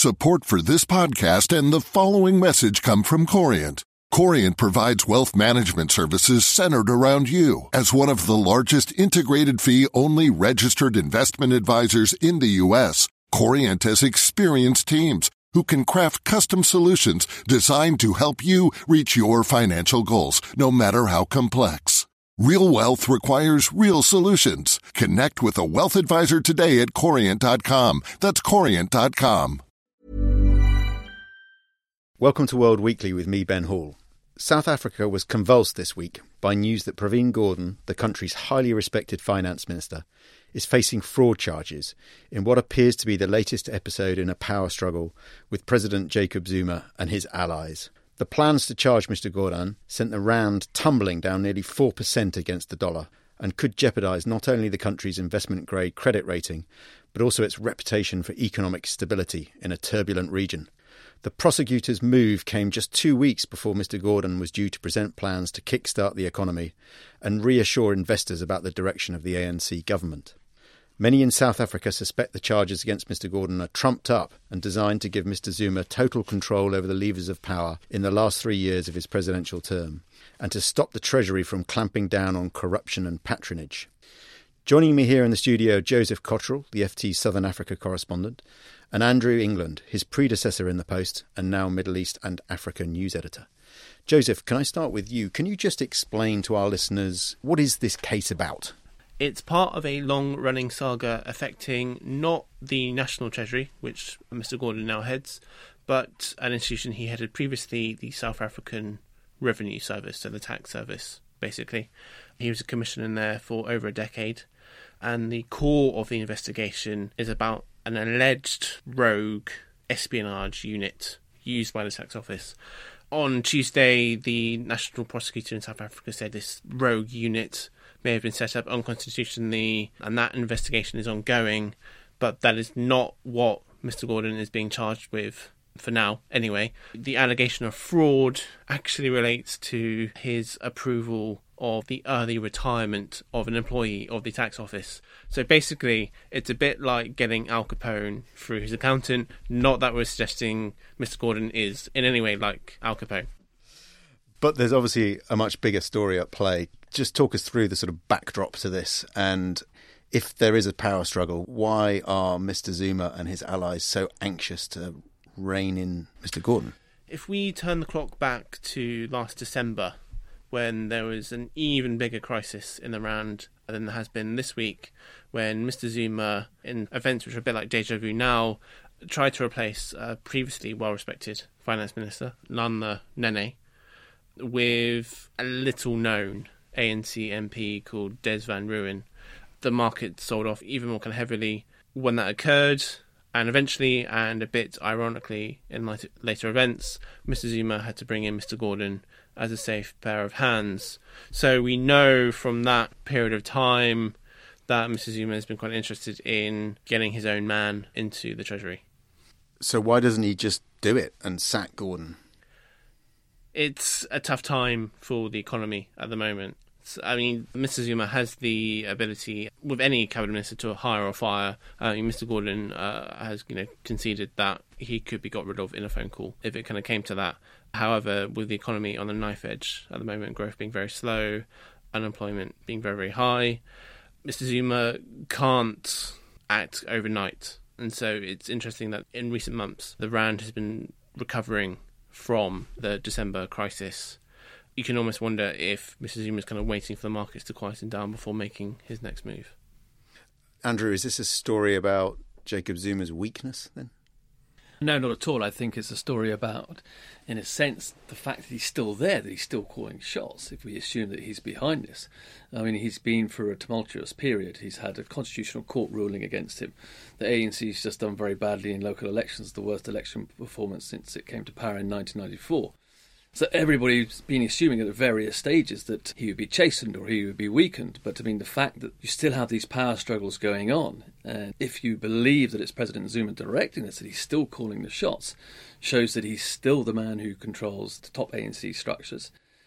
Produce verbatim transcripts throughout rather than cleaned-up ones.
Support for this podcast and the following message come from Corient. Corient provides wealth management services centered around you. As one of the largest integrated fee-only registered investment advisors in the U S, Corient has experienced teams who can craft custom solutions designed to help you reach your financial goals, no matter how complex. Real wealth requires real solutions. Connect with a wealth advisor today at corient dot com. That's corient dot com. Welcome to World Weekly with me, Ben Hall. South Africa was convulsed this week by news that Pravin Gordhan, the country's highly respected finance minister, is facing fraud charges in what appears to be the latest episode in a power struggle with President Jacob Zuma and his allies. The plans to charge Mister Gordhan sent the rand tumbling down nearly four percent against the dollar and could jeopardise not only the country's investment-grade credit rating, but also its reputation for economic stability in a turbulent region. The prosecutor's move came just two weeks before Mister Gordhan was due to present plans to kickstart the economy and reassure investors about the direction of the A N C government. Many in South Africa suspect the charges against Mister Gordhan are trumped up and designed to give Mister Zuma total control over the levers of power in the last three years of his presidential term, and to stop the Treasury from clamping down on corruption and patronage. Joining me here in the studio, Joseph Cotterill, the F T's Southern Africa correspondent, and Andrew England, his predecessor in the post and now Middle East and Africa news editor. Joseph, can I start with you? Can you just explain to our listeners, what is this case about? It's part of a long-running saga affecting not the National Treasury, which Mister Gordhan now heads, but an institution he headed previously, the South African Revenue Service, so the tax service, basically. He was a commissioner in there for over a decade, and the core of the investigation is about an alleged rogue espionage unit used by the tax office. On Tuesday, the national prosecutor in South Africa said this rogue unit may have been set up unconstitutionally, and that investigation is ongoing, but that is not what Mister Gordhan is being charged with, for now anyway. The allegation of fraud actually relates to his approval of the early retirement of an employee of the tax office. So basically, it's a bit like getting Al Capone through his accountant. Not that we're suggesting Mister Gordhan is in any way like Al Capone. But there's obviously a much bigger story at play. Just talk us through the sort of backdrop to this, and if there is a power struggle, why are Mister Zuma and his allies so anxious to rein in Mister Gordhan? If we turn the clock back to last December, when there was an even bigger crisis in the rand than there has been this week, when Mister Zuma, in events which are a bit like deja vu now, tried to replace a previously well-respected finance minister, Nana Nene, with a little-known A N C M P called Des Van Rooyen. The market sold off even more kind of heavily when that occurred, and eventually, and a bit ironically in later, later events, Mister Zuma had to bring in Mister Gordhan as a safe pair of hands. So we know from that period of time that Mister Zuma has been quite interested in getting his own man into the Treasury. So why doesn't he just do it and sack Gordhan? It's a tough time for the economy at the moment. I mean, Mister Zuma has the ability, with any cabinet minister, to hire or fire. I mean, Mister Gordhan uh, has, you know, conceded that he could be got rid of in a phone call if it kind of came to that. However, with the economy on the knife edge at the moment, growth being very slow, unemployment being very, very high, Mister Zuma can't act overnight. And so it's interesting that in recent months, the rand has been recovering from the December crisis. You can almost wonder if Mister Zuma is kind of waiting for the markets to quieten down before making his next move. Andrew, is this a story about Jacob Zuma's weakness then? No, not at all. I think it's a story about, in a sense, the fact that he's still there, that he's still calling shots, if we assume that he's behind this. I mean, he's been through a tumultuous period. He's had a constitutional court ruling against him. The A N C's just done very badly in local elections, the worst election performance since it came to power in nineteen ninety-four. So everybody's been assuming at various stages that he would be chastened or he would be weakened. But I mean, the fact that you still have these power struggles going on, and if you believe that it's President Zuma directing this, that he's still calling the shots, shows that he's still the man who controls the top A N C structures.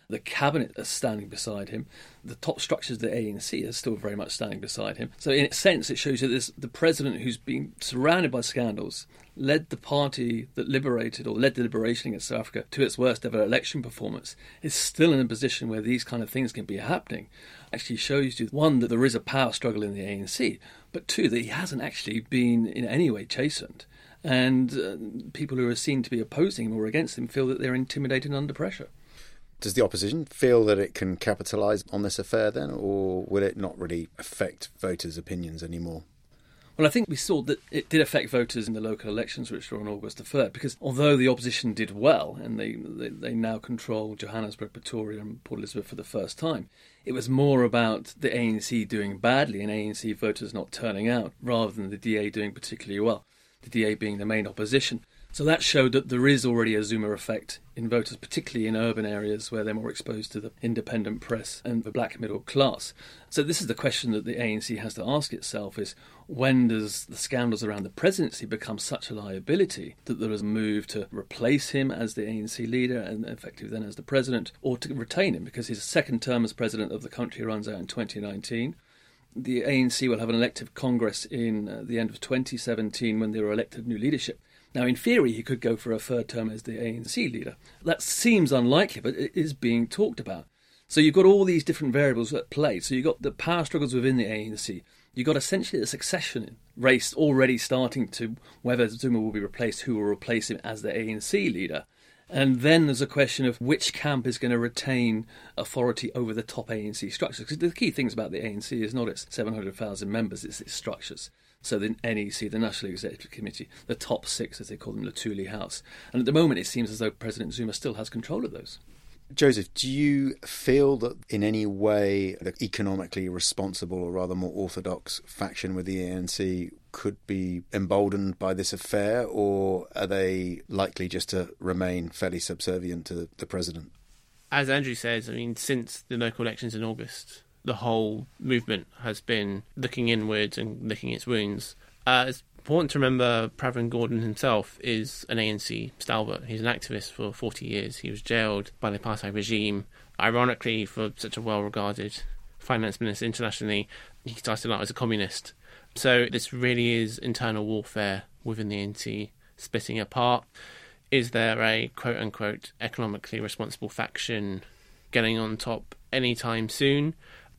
The cabinet is standing beside him. The top structures of the A N C are still very much standing beside him. So in a sense, it shows you this, the president who's been surrounded by scandals, led the party that liberated or led the liberation against South Africa to its worst ever election performance, is still in a position where these kind of things can be happening. Actually shows you, one, that there is a power struggle in the A N C, but two, that he hasn't actually been in any way chastened. And uh, people who are seen to be opposing him or against him feel that they're intimidated and under pressure. Does the opposition feel that it can capitalise on this affair then, or will it not really affect voters' opinions anymore? Well, I think we saw that it did affect voters in the local elections, which were on August the third, because although the opposition did well, and they, they, they now control Johannesburg, Pretoria and Port Elizabeth for the first time, it was more about the A N C doing badly and A N C voters not turning out, rather than the D A doing particularly well, the D A being the main opposition. So that showed that there is already a Zuma effect in voters, particularly in urban areas where they're more exposed to the independent press and the black middle class. So this is the question that the A N C has to ask itself is, when does the scandals around the presidency become such a liability that there is a move to replace him as the A N C leader and effectively then as the president, or to retain him because his second term as president of the country runs out in twenty nineteen. The A N C will have an elective Congress in uh, the end of twenty seventeen when they will elect new leadership. Now, in theory, he could go for a third term as the A N C leader. That seems unlikely, but it is being talked about. So you've got all these different variables at play. So you've got the power struggles within the A N C. You've got essentially a succession race already starting to whether Zuma will be replaced, who will replace him as the A N C leader. And then there's a question of which camp is going to retain authority over the top A N C structures. Because the key things about the A N C is not its seven hundred thousand members, it's its structures. So the N E C, the National Executive Committee, the top six, as they call them, the Thule House. And at the moment, it seems as though President Zuma still has control of those. Joseph, do you feel that in any way the economically responsible or rather more orthodox faction with the A N C could be emboldened by this affair, or are they likely just to remain fairly subservient to the president? As Andrew says, I mean, since the local elections in August, the whole movement has been looking inwards and licking its wounds. Uh, it's important to remember Pravin Gordhan himself is an A N C stalwart. He's an activist for forty years. He was jailed by the apartheid regime. Ironically, for such a well-regarded finance minister internationally, he started out as a communist. So this really is internal warfare within the A N C, splitting apart. Is there a quote-unquote economically responsible faction getting on top anytime soon?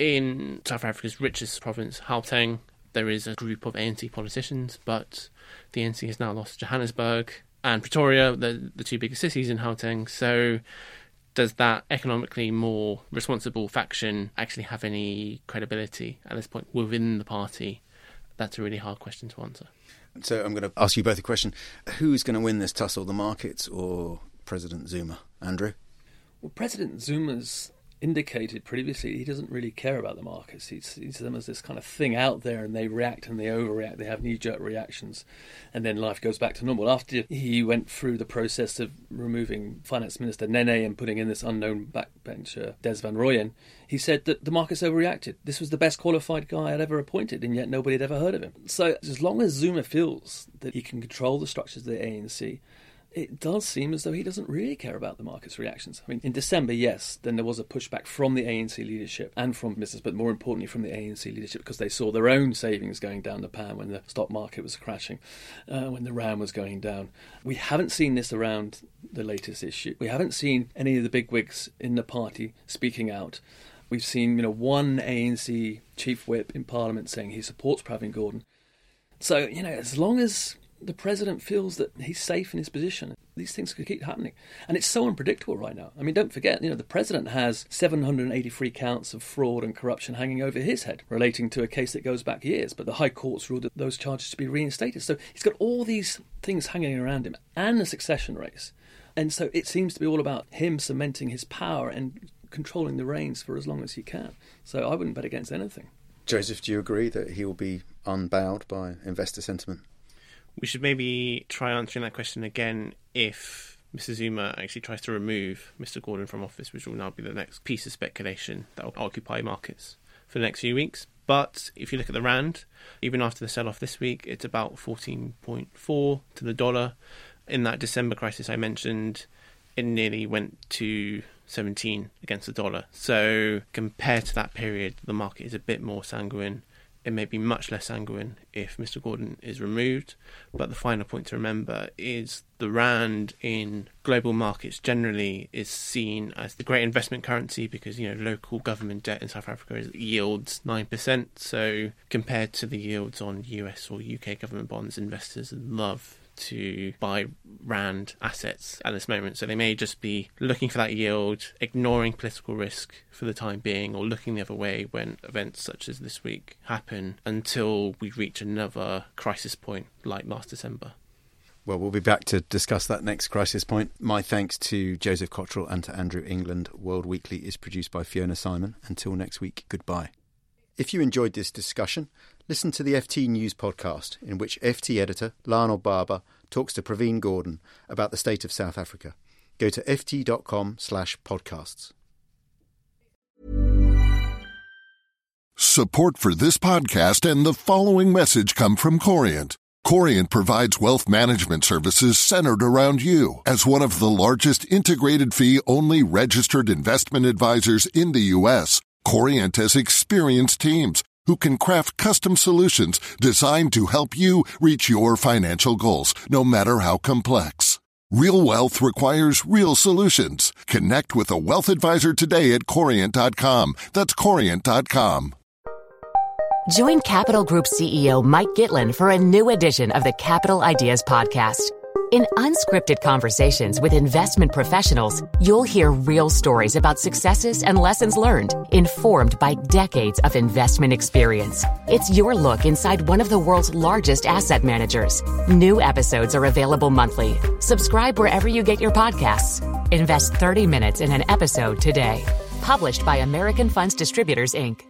In South Africa's richest province, Gauteng, there is a group of A N C politicians, but the A N C has now lost Johannesburg and Pretoria, the, the two biggest cities in Gauteng. So does that economically more responsible faction actually have any credibility at this point within the party? That's a really hard question to answer. So I'm going to ask you both a question. Who's going to win this tussle, the markets or President Zuma? Andrew? Well, President Zuma's indicated previously he doesn't really care about the markets. He sees them as this kind of thing out there, and they react and they overreact. They have knee-jerk reactions, and then life goes back to normal. After he went through the process of removing Finance Minister Nene and putting in this unknown backbencher Des Van Rooyen, he said that the markets overreacted. This was the best qualified guy I'd ever appointed, and yet nobody had ever heard of him. So as long as Zuma feels that he can control the structures of the A N C, it does seem as though he doesn't really care about the market's reactions. I mean, in December, yes, then there was a pushback from the A N C leadership and from business, but more importantly from the A N C leadership, because they saw their own savings going down the pan when the stock market was crashing, uh, when the rand was going down. We haven't seen this around the latest issue. We haven't seen any of the bigwigs in the party speaking out. We've seen, you know, one A N C chief whip in Parliament saying he supports Pravin Gordhan. So, you know, as long as the president feels that he's safe in his position, these things could keep happening. And it's so unpredictable right now. I mean, don't forget, you know, the president has seven hundred eighty-three counts of fraud and corruption hanging over his head relating to a case that goes back years, but the High Court's ruled that those charges to be reinstated. So he's got all these things hanging around him and a succession race. And so it seems to be all about him cementing his power and controlling the reins for as long as he can. So I wouldn't bet against anything. Joseph, do you agree that he will be unbowed by investor sentiment? We should maybe try answering that question again if Mister Zuma actually tries to remove Mister Gordhan from office, which will now be the next piece of speculation that will occupy markets for the next few weeks. But if you look at the rand, even after the sell-off this week, it's about fourteen point four to the dollar. In that December crisis I mentioned, it nearly went to seventeen against the dollar. So compared to that period, the market is a bit more sanguine. It may be much less sanguine if Mister Gordon is removed. But the final point to remember is the rand in global markets generally is seen as the great investment currency because, you know, local government debt in South Africa is, yields nine percent. So compared to the yields on U S or U K government bonds, investors love to buy rand assets at this moment. So they may just be looking for that yield, ignoring political risk for the time being, or looking the other way when events such as this week happen until we reach another crisis point like last December. Well, we'll be back to discuss that next crisis point. My thanks to Joseph Cottrell and to Andrew England. World Weekly is produced by Fiona Simon. Until next week, goodbye. If you enjoyed this discussion, listen to the F T News podcast, in which F T editor Lionel Barber talks to Praveen Gordon about the state of South Africa. Go to ft.com slash podcasts. Support for this podcast and the following message come from Corient. Corient provides wealth management services centered around you. As one of the largest integrated fee-only registered investment advisors in the U S, Corient has experienced teams who can craft custom solutions designed to help you reach your financial goals, no matter how complex. Real wealth requires real solutions. Connect with a wealth advisor today at corient dot com. That's corient dot com. Join Capital Group C E O Mike Gitlin for a new edition of the Capital Ideas Podcast. In unscripted conversations with investment professionals, you'll hear real stories about successes and lessons learned, informed by decades of investment experience. It's your look inside one of the world's largest asset managers. New episodes are available monthly. Subscribe wherever you get your podcasts. Invest thirty minutes in an episode today. Published by American Funds Distributors, Incorporated